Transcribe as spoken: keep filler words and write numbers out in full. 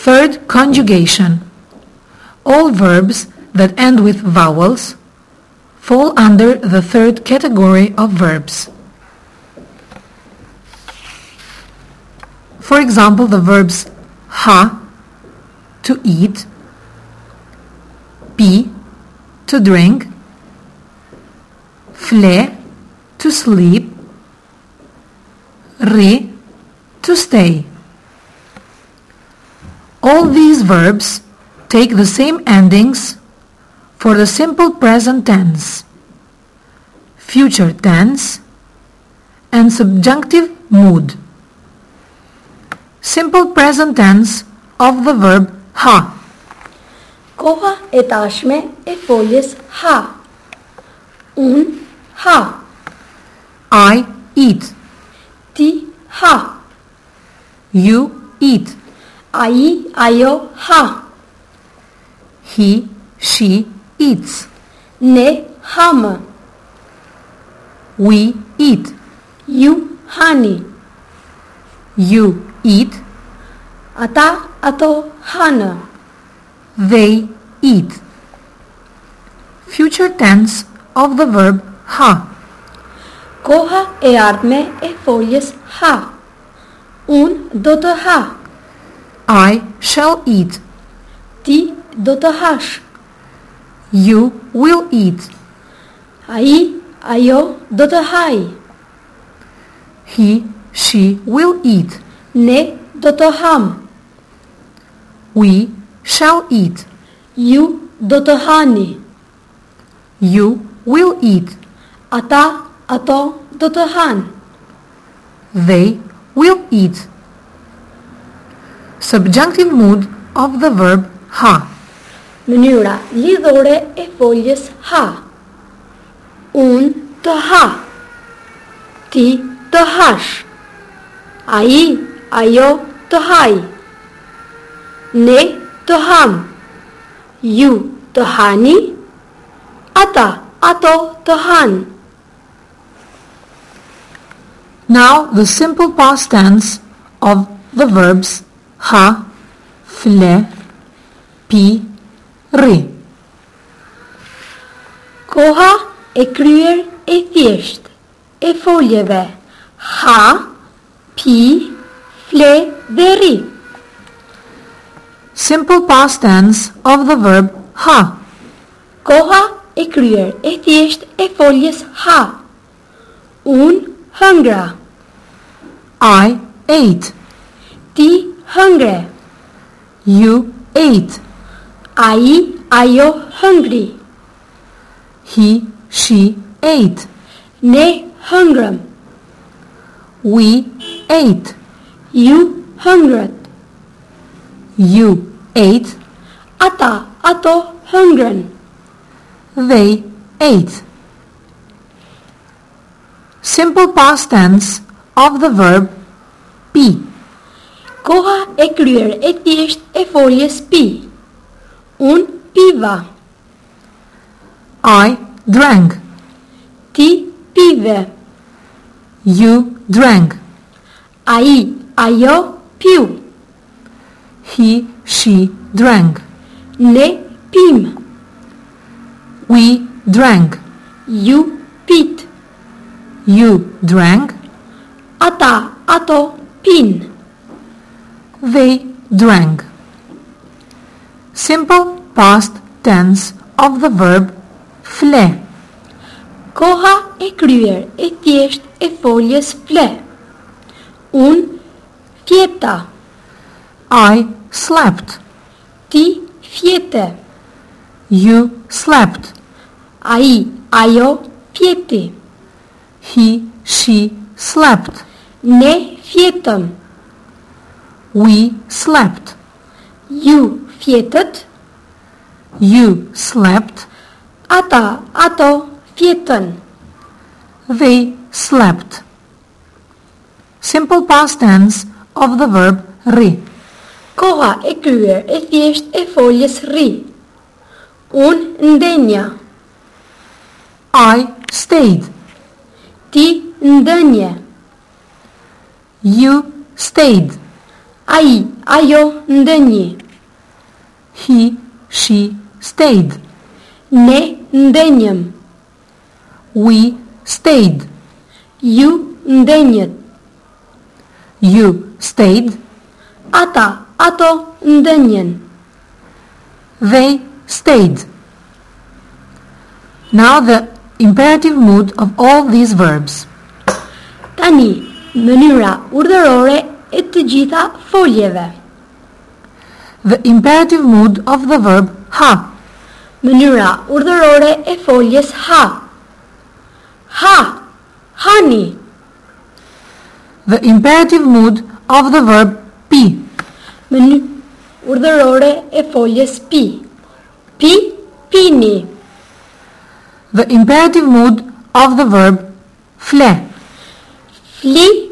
Third conjugation. All verbs that end with vowels fall under the third category of verbs. For example, the verbs ha, to eat, pi, to drink, fle, to sleep, ri, to stay. All these verbs take the same endings for the simple present tense, future tense, and subjunctive mood. Simple present tense of the verb ha. Koha e tashme e foljes ha. Un ha. I eat. Ti ha. You eat. Ai, ajo ha. He, she eats. Ne ham. We eat. Ju hani. You eat. Ata, ato hanë. They eat. Future tense of the verb ha. Koha e ardhme e foljes ha. Un do të ha. I shall eat. Ti do të hash. You will eat. Ai, ajo do të haj. He, she will eat. Ne do të ham. We shall eat. Ju do të hani. You will eat. Ata, ato do të hanë. They will eat. Subjunctive mood of the verb ha. Mënyra lidhore e foljes ha. Un të ha. Ti të hash. Ai, ajo të haj. Ne të ham. Ju të hani. Ata, ato të hanë. Now the simple past tense of the verbs ha, fle, pi, ri. Koha e kryer e thjesht e foljeve ha, pi, fle dhe ri. Simple past tense of the verb ha. Koha e kryer e thjesht e foljes ha. Un hëngra. I ate. Ti hëngre. You ate. Ai, ajo hëngri. He, she ate. Ne hëngrëm. We ate. Ju hëngrët. You ate. Ata, ato hëngrën. They ate. Simple past tense of the verb pi. Koha e kryer e thjesht e foljes pi. Un piva. I drank. Ti pive. You drank. Ai, ajo piu. He, she drank. Ne pim. We drank. Ju pit. You drank. Ata, ato pin. They drank. Simple past tense of the verb fle. Koha e kryer e thjesht e foljes fle. Un fjeta. I slept. Ti fjete. You slept. Ai, ajo fjeti. He, she slept. Ne fjetëm. We slept. Ju fjetët. You slept. Ata, ato fjetën. They slept. Simple past tense of the verb ri. Koha e kryer e thjesht e foljes ri. Un ndenja. I stayed. Ti ndënje. You stayed. Ai, ajo ndënji. He, she stayed. Ne ndenjëm. We stayed. Ju ndenjët. You stayed. Ata, ato ndenjen. They stayed. Now the imperative mood of all these verbs. Tani, mënyra urdhërore e të gjitha foljeve. The imperative mood of the verb ha. Mënyra urdhërore e foljes ha. Ha, hani. The imperative mood of the verb pi. Mënyrë urdhërore e foljes pi. Pi, pini. The imperative mood of the verb fle. Fli,